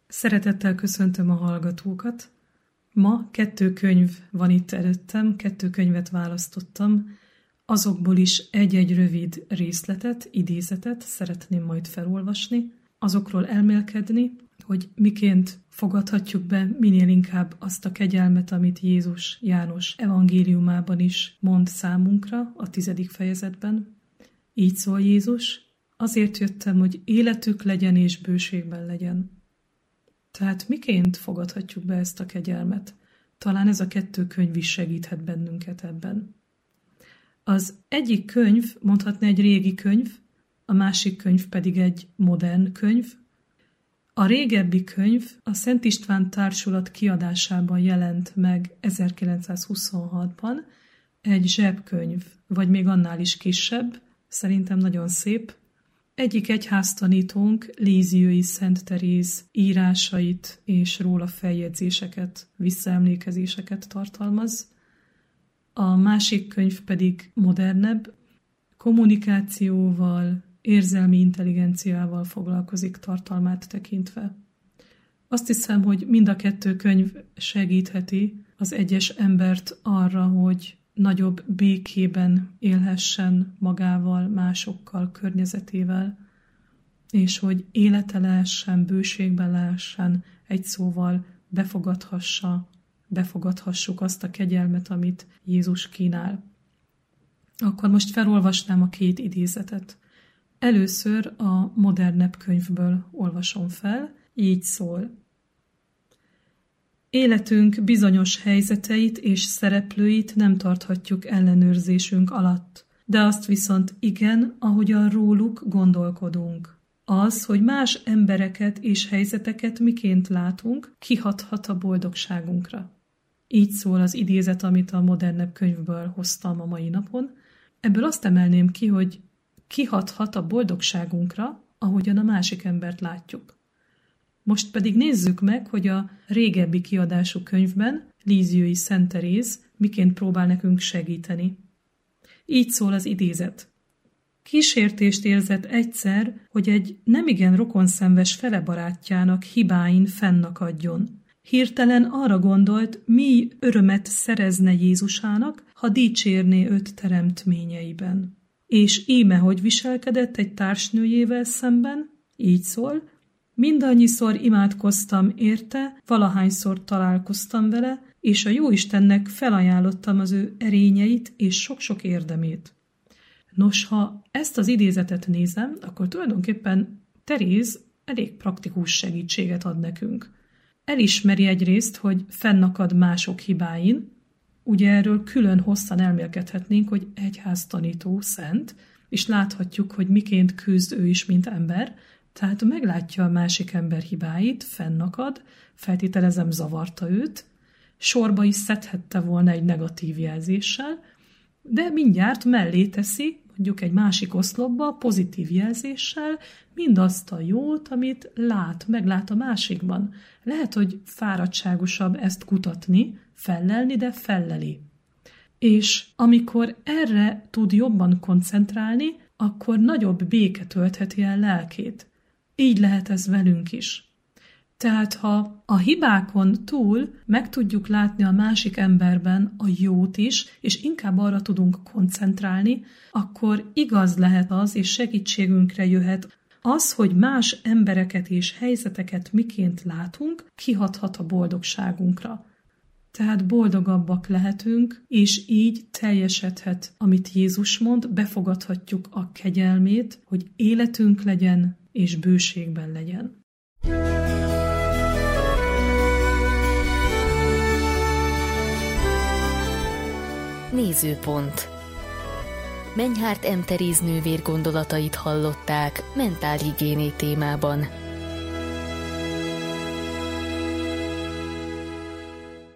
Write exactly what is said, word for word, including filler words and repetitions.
Szeretettel köszöntöm a hallgatókat. Ma kettő könyv van itt előttem, kettő könyvet választottam. Azokból is egy-egy rövid részletet, idézetet szeretném majd felolvasni, azokról elmélkedni, hogy miként fogadhatjuk be minél inkább azt a kegyelmet, amit Jézus János evangéliumában is mond számunkra a tizedik fejezetben. Így szól Jézus: azért jöttem, hogy életük legyen és bőségben legyen. Tehát miként fogadhatjuk be ezt a kegyelmet? Talán ez a kettő könyv is segíthet bennünket ebben. Az egyik könyv, mondhatni egy régi könyv, a másik könyv pedig egy modern könyv. A régebbi könyv a Szent István Társulat kiadásában jelent meg ezerkilencszázhuszonhatban, egy zsebkönyv, vagy még annál is kisebb, szerintem nagyon szép. Egyik egyháztanítónk Líziői Szent Teréz írásait és róla feljegyzéseket, visszaemlékezéseket tartalmaz. A másik könyv pedig modernebb, kommunikációval, érzelmi intelligenciával foglalkozik tartalmát tekintve. Azt hiszem, hogy mind a kettő könyv segítheti az egyes embert arra, hogy nagyobb békében élhessen magával, másokkal, környezetével, és hogy élete lehessen, bőségben lehessen, egy szóval befogadhassa, befogadhassuk azt a kegyelmet, amit Jézus kínál. Akkor most felolvasnám a két idézetet. Először a modernebb könyvből olvasom fel, így szól. Életünk bizonyos helyzeteit és szereplőit nem tarthatjuk ellenőrzésünk alatt, de azt viszont igen, ahogyan róluk gondolkodunk. Az, hogy más embereket és helyzeteket miként látunk, kihathat a boldogságunkra. Így szól az idézet, amit a modernebb könyvből hoztam a mai napon. Ebből azt emelném ki, hogy kihathat a boldogságunkra, ahogyan a másik embert látjuk. Most pedig nézzük meg, hogy a régebbi kiadású könyvben Líziői Szent Teréz miként próbál nekünk segíteni. Így szól az idézet. Kísértést érzett egyszer, hogy egy nemigen rokonszenves felebarátjának hibáin fennakadjon. Hirtelen arra gondolt, mi örömet szerezne Jézusának, ha dicsérné őt teremtményeiben. És íme, hogy viselkedett egy társnőjével szemben, így szól, mindannyiszor imádkoztam érte, valahányszor találkoztam vele, és a Jóistennek felajánlottam az ő erényeit és sok-sok érdemét. Nos, ha ezt az idézetet nézem, akkor tulajdonképpen Teréz elég praktikus segítséget ad nekünk. Elismeri egyrészt, hogy fennakad mások hibáin, ugye erről külön hosszan elmélkedhetnénk, hogy egyháztanító szent, és láthatjuk, hogy miként küzd ő is, mint ember, tehát meglátja a másik ember hibáit, fennakad, feltételezem zavarta őt, sorba is szedhette volna egy negatív jelzéssel, de mindjárt mellé teszi, mondjuk egy másik oszlopba, pozitív jelzéssel, mindazt a jót, amit lát, meglát a másikban. Lehet, hogy fáradtságosabb ezt kutatni, fellelni, de felleli. És amikor erre tud jobban koncentrálni, akkor nagyobb béke töltheti el lelkét. Így lehet ez velünk is. Tehát ha a hibákon túl meg tudjuk látni a másik emberben a jót is, és inkább arra tudunk koncentrálni, akkor igaz lehet az, és segítségünkre jöhet az, hogy más embereket és helyzeteket miként látunk, kihathat a boldogságunkra. Tehát boldogabbak lehetünk, és így teljesedhet, amit Jézus mond, befogadhatjuk a kegyelmét, hogy életünk legyen és bőségben legyen. Nézőpont. Menyhárt M. Teréz nővér gondolatait hallották mentálhigiéné témában.